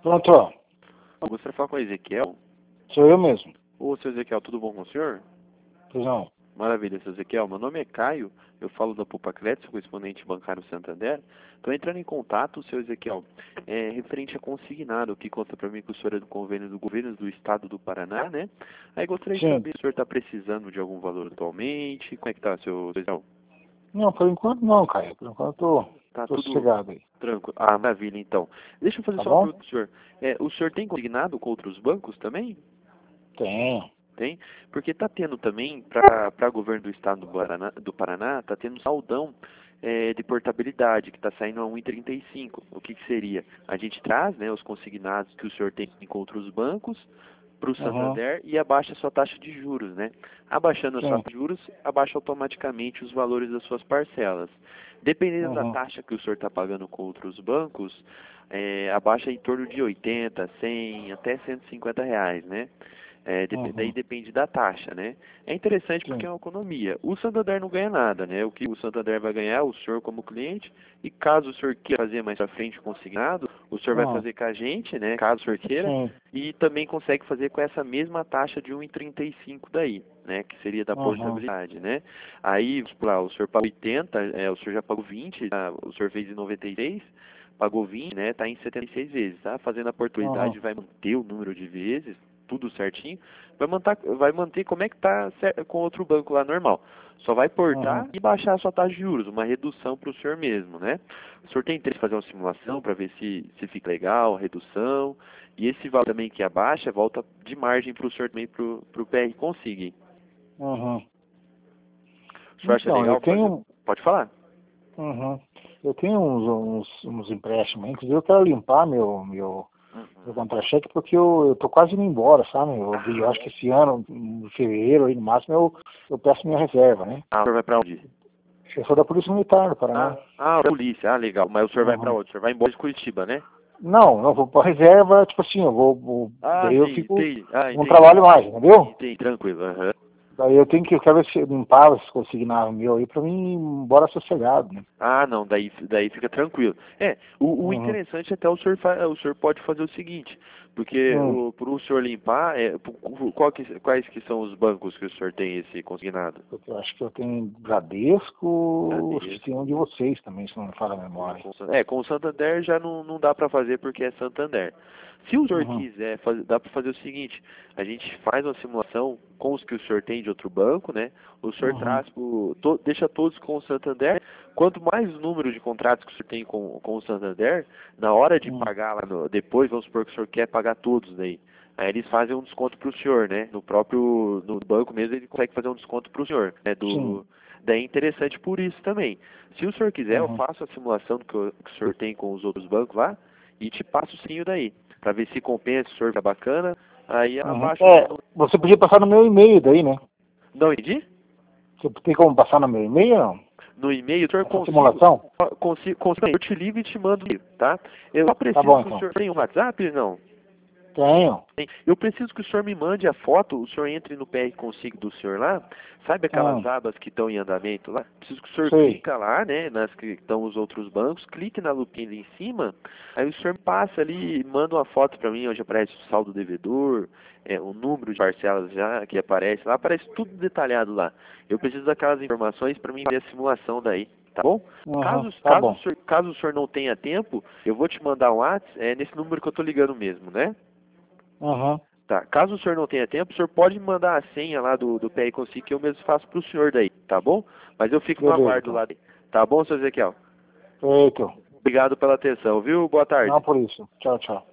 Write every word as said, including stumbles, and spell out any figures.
Pronto, Eu gostaria de falar com o Ezequiel. sou eu mesmo. Ô, seu Ezequiel, tudo bom com o senhor? Pois não. Maravilha, seu Ezequiel. Meu nome é Caio, eu falo da Poupa Crédito, correspondente bancário Santander. Estou entrando em contato, seu Ezequiel, é, referente a consignado, que conta para mim que o senhor é do convênio do governo do estado do Paraná, né? Aí gostaria de Sim. saber se o senhor está precisando de algum valor atualmente. Como é que tá, seu Ezequiel? Não, por enquanto não, Caio. Por enquanto tô, Tá tô tudo sossegado aí. tranquilo. Ah, maravilha, então. Deixa eu fazer Tá só uma bom? pergunta pro senhor. É, o senhor tem consignado com outros bancos também? Tenho. Tem? Porque está tendo também, para governo do estado do Paraná, do Paraná, está tendo saldão é, de portabilidade, que está saindo a um e trinta e cinco. O que, que seria? A gente traz, né, os consignados que o senhor tem com outros bancos para o Uhum. Santander e abaixa a sua taxa de juros, né? Abaixando a sua Sim. taxa de juros, abaixa automaticamente os valores das suas parcelas. Dependendo da Uhum. taxa que o senhor está pagando com outros bancos, é, abaixa em torno de oitenta, cem, até cento e cinquenta reais, né? É, dep- daí Uhum. depende da taxa, né? É interessante porque Sim. é uma economia. O Santander não ganha nada, né? O que o Santander vai ganhar, o senhor como cliente, e caso o senhor queira fazer mais pra frente consignado, o senhor vai Uhum. fazer com a gente, né? Caso o senhor queira, Sim. e também consegue fazer com essa mesma taxa de um e trinta e cinco daí, né? Que seria da Uhum. portabilidade, né? Aí, vamos lá, o senhor pagou oitenta, é, o senhor já pagou vinte, tá? O senhor fez em noventa e seis, pagou vinte, né? Tá em setenta e seis vezes, tá? Fazendo a Uhum. portabilidade vai manter o número de vezes, tudo certinho, vai manter, vai manter como é que está com outro banco lá normal. Só vai portar Uhum. e baixar a sua taxa de juros, uma redução para o senhor mesmo, né? O senhor tem interesse em fazer uma simulação para ver se, se fica legal, a redução, e esse valor também que abaixa, volta de margem para o senhor também, para o P R Consigne. Uhum. O senhor acha Então, eu legal fazer? tenho. Pode falar. Uhum. Eu tenho uns, uns, uns empréstimos, inclusive eu quero limpar meu, meu, meu Uhum. contra-cheque porque eu, eu tô quase indo embora, sabe? Eu, eu Ah, acho que esse ano, em fevereiro, aí no máximo, eu, eu peço minha reserva, né? ah, o senhor vai para onde? Eu sou da Polícia Militar do Paraná. Ah, ah, polícia, ah, legal. Mas o senhor vai para Uhum. onde? O senhor vai embora de Curitiba, né? Não, não vou para reserva, tipo assim, eu vou, vou- Ah, daí eu sim, fico, entendi. Ah, não entendi. trabalho mais, entendeu? Entendi, tranquilo. Aham. Daí eu tenho que, eu quero ver se limpar, se consignar o meu aí pra mim ir embora sossegado, né? Ah, não, daí, daí fica tranquilo. É, o, o Uhum. interessante é até o senhor, fa- o senhor pode fazer o seguinte, porque Hum. o, por o senhor limpar, é, por- qual que, quais que são os bancos que o senhor tem esse consignado? Eu acho que eu tenho Bradesco, acho que tem um Bradesco. de vocês também, se não me falha a Com, memória. com, San- é, com o Santander já não, não dá para fazer porque é Santander. Se o senhor Uhum. quiser, fazer, dá para fazer o seguinte, a gente faz uma simulação com os que o senhor tem de outro banco, né? O senhor Uhum. traz, pro, to, deixa todos com o Santander. Quanto mais número de contratos que o senhor tem com, com o Santander, na hora de Uhum. pagar lá no, depois, vamos supor que o senhor quer pagar todos daí. Aí eles fazem um desconto para o senhor, né? No próprio no banco mesmo ele consegue fazer um desconto para o senhor, né? Sim. Do, daí é interessante por isso também. Se o senhor quiser, eu Uhum. faço a simulação que o, que o senhor tem com os outros bancos lá e te passo o senho daí, para ver se compensa, se o senhor tá bacana. Aí Uhum. abaixo É, o... você podia passar no meu e-mail daí, né? Não entendi? Você tem como passar no meu e-mail, não? No e-mail, o senhor Essa consigo, simulação? consigo, consigo, eu te ligo e te mando, tá? Eu só Tá preciso bom, que o então. senhor tenha um WhatsApp, não? Tenho. Bem, eu preciso que o senhor me mande a foto, o senhor entre no P R Consigo do senhor lá, sabe aquelas Hum. abas que estão em andamento lá? Preciso que o senhor Sei. clica lá, né, nas que estão os outros bancos, clique na lupinha ali em cima, aí o senhor passa ali e manda uma foto para mim, onde aparece o saldo devedor, é, o número de parcelas já que aparece lá, aparece tudo detalhado lá. Eu preciso daquelas informações para mim ver a simulação daí. Tá bom? Uhum. Caso, Tá caso, o bom. senhor, caso o senhor não tenha tempo, eu vou te mandar um WhatsApp, é nesse número que eu tô ligando mesmo, né? Uhum. Tá, caso o senhor não tenha tempo, o senhor pode me mandar a senha lá do, do P R Consigo que eu mesmo faço pro senhor daí, tá bom? Mas eu fico no Beleza, aguardo então. lá daí. Tá bom, seu Ezequiel? Feito. Obrigado pela atenção, viu? Boa tarde. Não por isso. Tchau, tchau.